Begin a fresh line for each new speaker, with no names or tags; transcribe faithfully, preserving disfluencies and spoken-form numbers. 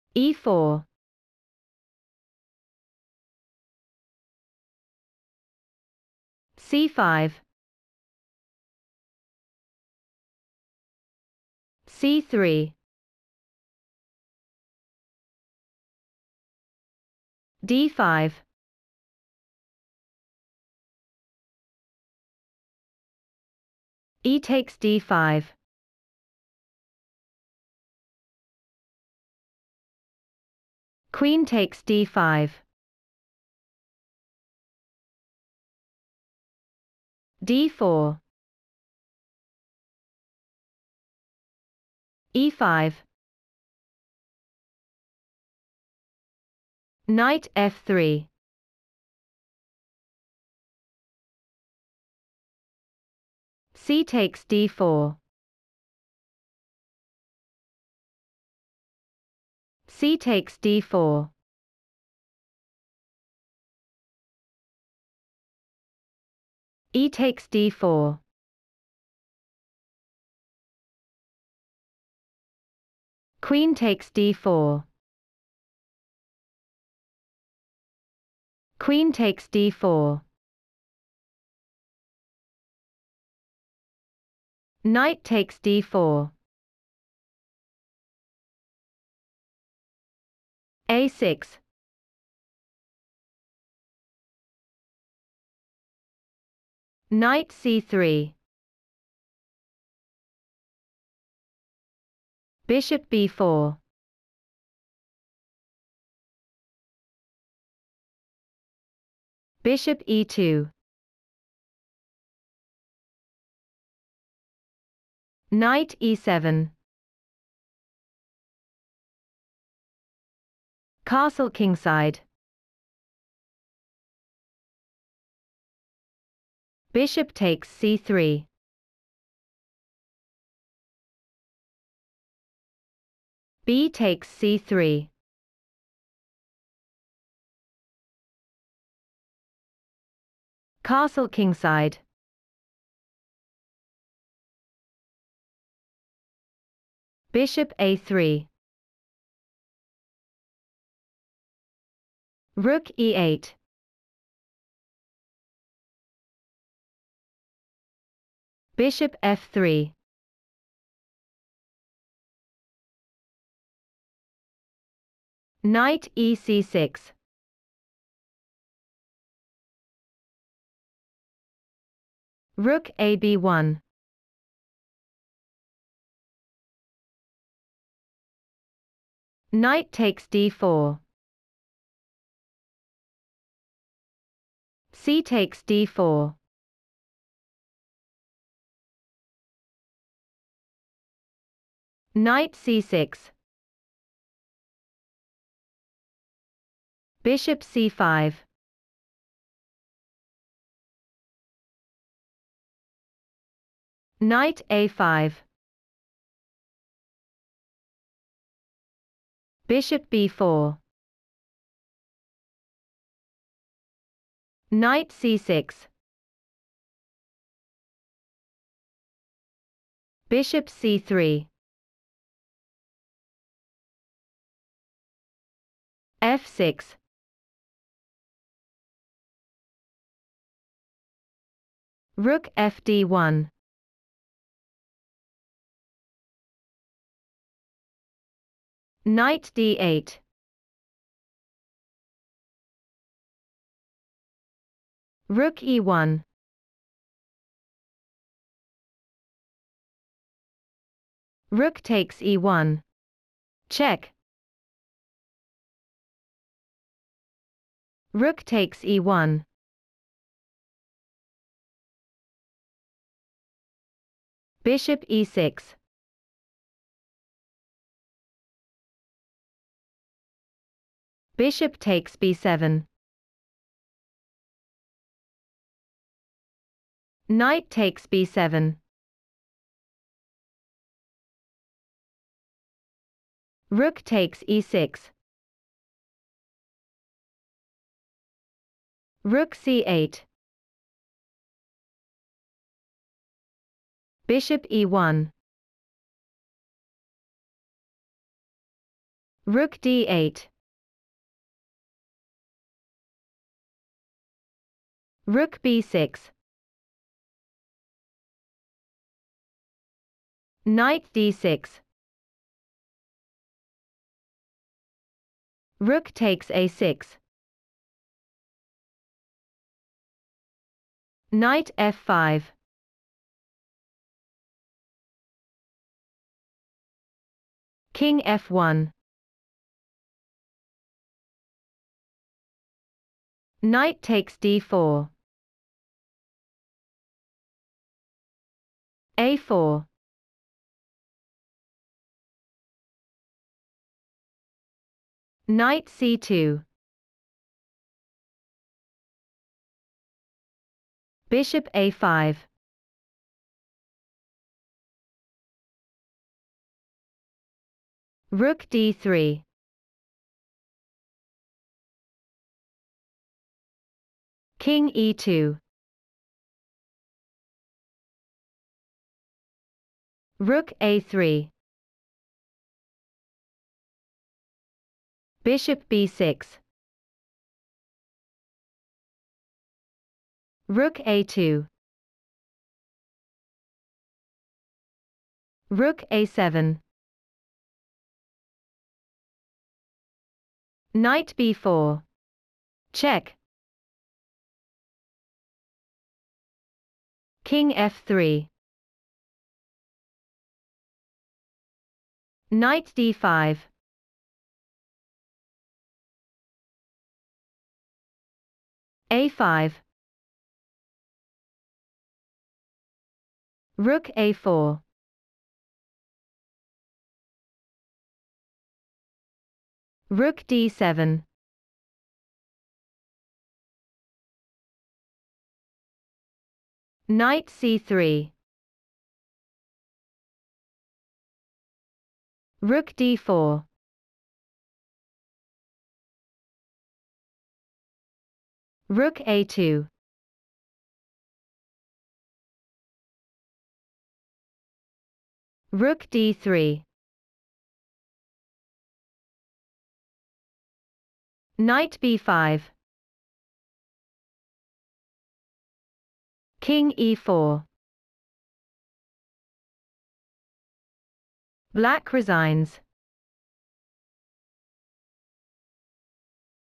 e four, c five, c three, d five, e takes d five, queen takes d five, d four, e five, knight f three, c takes d four, c takes d four, e takes d four, queen takes d four, queen takes d four, knight takes d four, a six, knight c three, bishop b four, bishop e two, knight e seven, castle kingside, bishop takes c three, b takes c three, castle kingside, bishop a three, rook e eight, bishop f three, knight e c six, rook a b one, knight takes d four, c takes d four, knight c six, bishop c five, knight a five, bishop b four, knight c six, bishop c three, f six, rook f d one, knight d eight, rook e one, rook takes e one, check, rook takes e one, bishop e six, bishop takes b seven, knight takes b seven, rook takes e six, rook c eight, bishop e one, Rook d eight. Rook b six. Knight d six. Rook takes a six. Knight f five. King f one. Knight takes d four. a four. Knight c two. Bishop a five. Rook d three. King e two. Rook a three. Bishop b six. Rook a two. Rook a seven. Knight b four. Check. King f three. Knight d five. a five. Rook a four. Rook d seven. Knight c three. Rook d four. Rook a two. Rook d three. Knight b five. King e four. Black resigns.